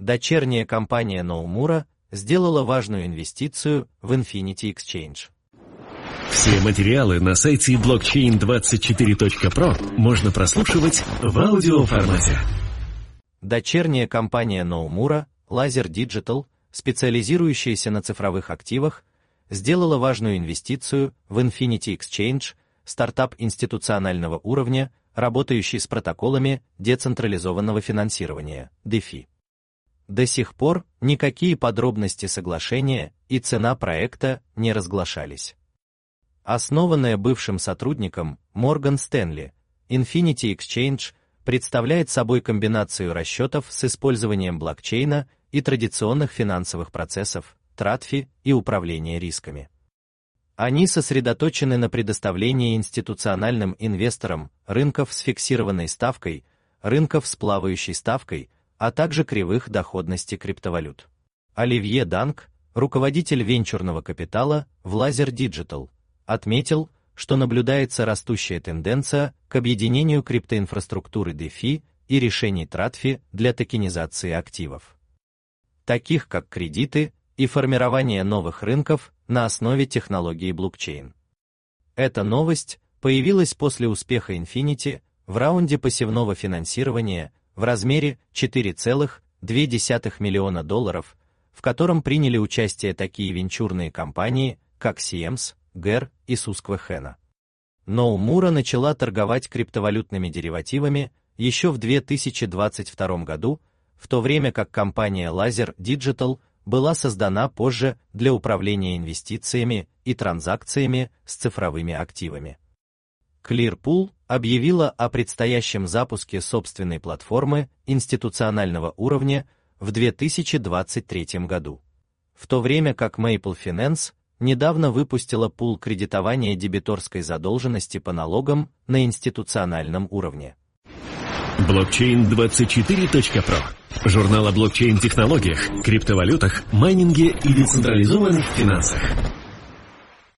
Дочерняя компания Nomura сделала важную инвестицию в Infinity Exchange. Все материалы на сайте blockchain24.pro можно прослушивать в аудиоформате. Дочерняя компания Nomura, Laser Digital, специализирующаяся на цифровых активах, сделала важную инвестицию в Infinity Exchange, стартап институционального уровня, работающий с протоколами децентрализованного финансирования, DeFi. До сих пор никакие подробности соглашения и цена проекта не разглашались. Основанная бывшим сотрудником Morgan Stanley, Infinity Exchange представляет собой комбинацию расчетов с использованием блокчейна и традиционных финансовых процессов, TradFi и управления рисками. Они сосредоточены на предоставлении институциональным инвесторам рынков с фиксированной ставкой, рынков с плавающей ставкой, а также кривых доходности криптовалют. Оливье Данк, руководитель венчурного капитала в Laser Digital, отметил, что наблюдается растущая тенденция к объединению криптоинфраструктуры DeFi и решений TradFi для токенизации активов, таких как кредиты и формирование новых рынков на основе технологии блокчейн. Эта новость появилась после успеха Infinity в раунде пассивного финансирования в размере $4,2 миллиона, в котором приняли участие такие венчурные компании, как Siems, Gär и Susquehanna. Nomura начала торговать криптовалютными деривативами еще в 2022 году, в то время как компания Laser Digital была создана позже для управления инвестициями и транзакциями с цифровыми активами. Clearpool объявила о предстоящем запуске собственной платформы институционального уровня в 2023 году, в то время как Maple Finance недавно выпустила пул кредитования дебиторской задолженности по налогам на институциональном уровне. Blockchain24.pro. Журнал о блокчейн-технологиях, криптовалютах, майнинге и децентрализованных финансах.